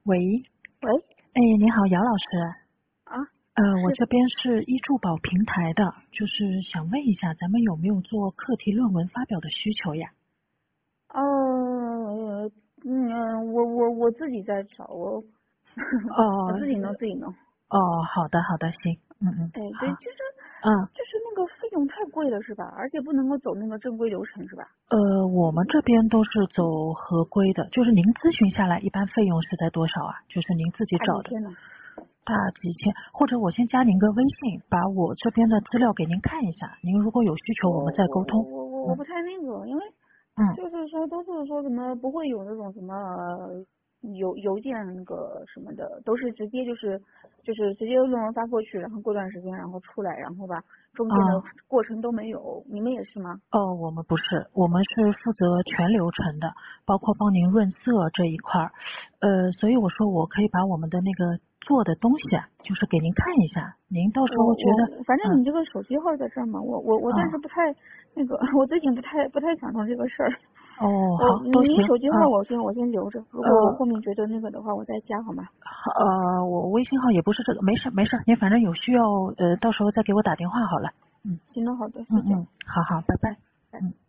喂， 喂， 哎，你好，姚老师。 啊， 我是， 这边是易助宝平台的，就是想问一下，咱们有没有做课题论文发表的需求呀？ 我自己在找，我哦， 自己弄。 哦，好的，好的，行， 哎，对， 好， 就是嗯， 就是那个费用太贵了是吧？而且不能够走那个正规流程是吧？ 我们这边都是走合规的，就是您咨询下来一般费用是在多少啊？就是您自己大找的， 几千呢？ 大几千，或者我先加您个微信，把我这边的资料给您看一下，您如果有需求，我们再沟通。 我不太那个，因为嗯。 就是说都是说什么不会有那种什么邮件那个什么的，都是直接就是直接论文发过去，然后过段时间然后出来，然后吧中间的啊。 过程都没有，你们也是吗？ 哦，我们不是，我们是负责全流程的，包括帮您润色这一块儿。所以我说我可以把我们的那个做的东西啊，就是给您看一下，您到时候觉得， 反正你这个手机号在这儿嘛，我暂时不太那个，我最近不太想弄这个事儿。 哦，好，都行， 您手机号我先留着，如果我后面觉得那个的话，我再加好吗？ 我微信号也不是这个，没事没事，您反正有需要，到时候再给我打电话好了。嗯行的，好的，谢谢。 好好，拜拜。 嗯。 嗯。